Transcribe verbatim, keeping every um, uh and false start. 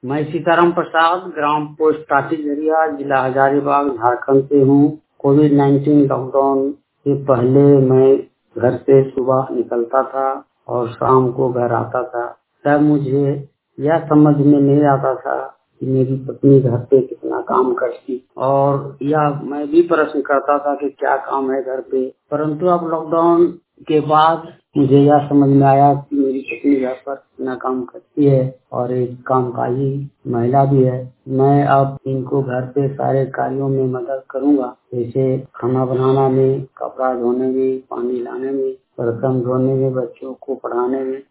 मैं सीताराम प्रसाद, ग्राम पोस्ट टाटीझरिया, जिला हजारीबाग, झारखंड से हूँ। कोविड नाइन्टीन लॉकडाउन से पहले मैं घर से सुबह निकलता था और शाम को घर आता था। तब मुझे यह समझ में नहीं आता था कि मेरी पत्नी घर पे कितना काम करती, और यह मैं भी प्रश्न करता था कि क्या काम है घर पे। परंतु अब लॉकडाउन के बाद मुझे यह समझ में आया कि मेरी पत्नी घर पर कितना काम करती है और एक कामकाजी महिला भी है। मैं अब इनको घर पे सारे कार्यों में मदद करूंगा, जैसे खाना बनाना में, कपड़ा धोने में, पानी लाने में, बर्तन धोने में, बच्चों को पढ़ाने में।